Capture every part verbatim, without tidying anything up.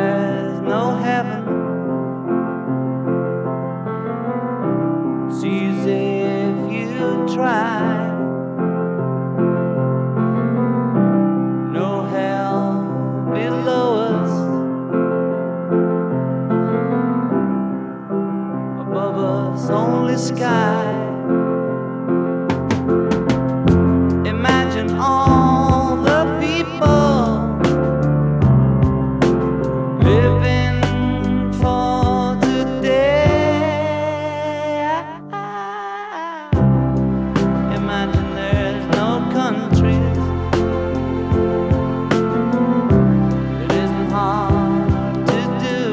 there's no heaven, it's easy if you try. No hell below us, above us only sky. Imagine all the people living for today. Imagine there's no countries. It isn't hard to do.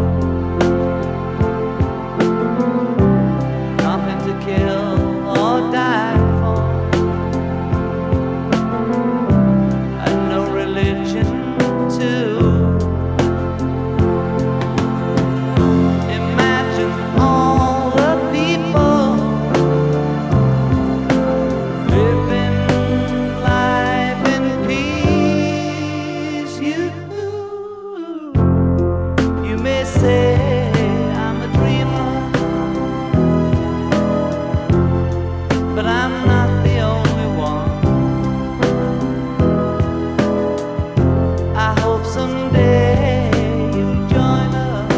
Nothing to kill or die for, and no religion too. Imagine all the people living life in peace. You, you may say I'm a dreamer, but I'm not the only one. I hope someday you'll join us,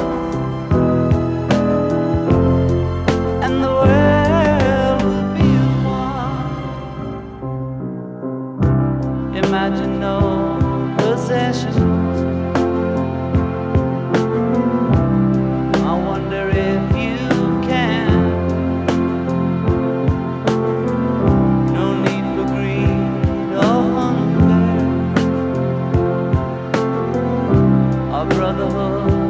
and the world will be as one. Imagine no possessions. I wonder if you can. No need for greed or hunger, or brotherhood